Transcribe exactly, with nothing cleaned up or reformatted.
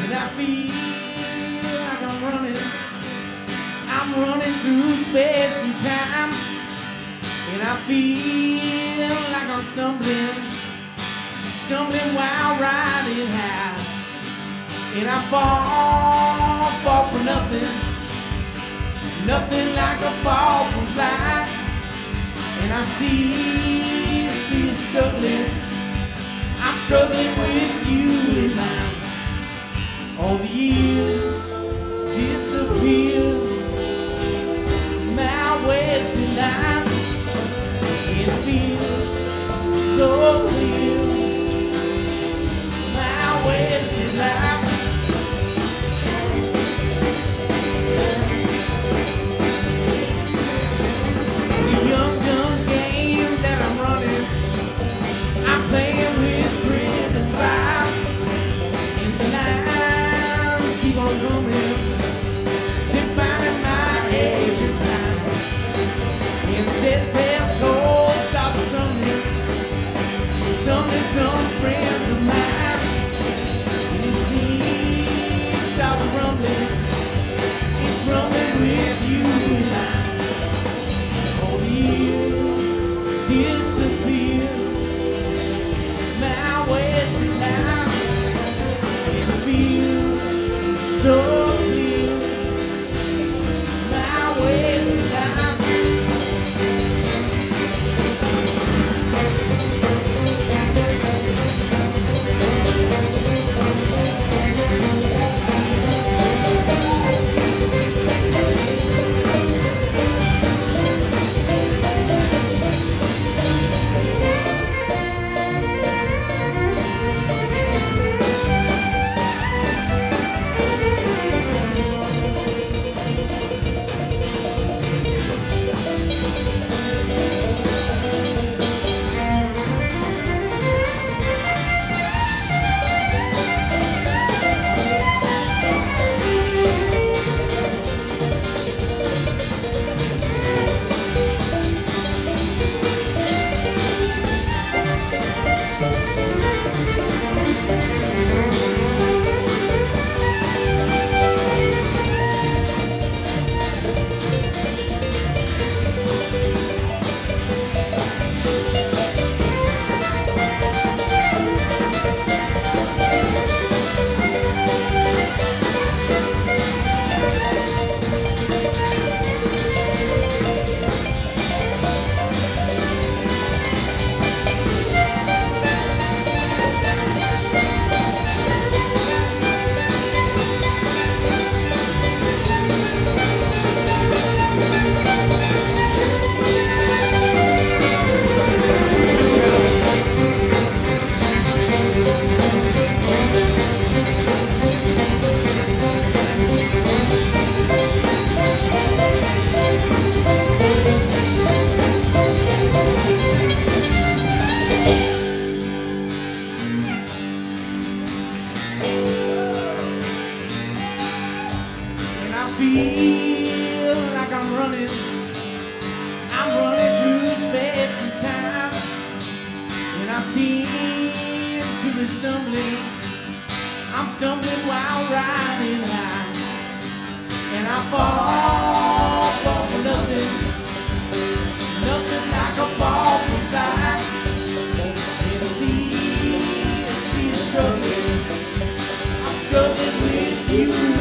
And I feel like I'm running, I'm running through space and time. And I feel like I'm stumbling, stumbling while riding high. And I fall, fall for nothing, nothing like a fall from flight. And I see, see it struggling, I'm struggling with you in mind. All the years disappear, my wasted life, and it feels so clear, my wasted life. It's a young gun's game that I'm running, I'm playing with grit and fire, and the lines keep on coming, defining my age of time. And the death bell toll stops something, something some friends of mine. And it seems stops rumbling, it's rumbling with you and I. All the years disappear, my wasted life, and it feels so clear, my wasted life. I feel like I'm running, I'm running through space and time. And I seem to be stumbling, I'm stumbling while riding high. And I fall, fall for nothing, nothing like a fall from flight. And I see, I see you struggling, I'm struggling with you.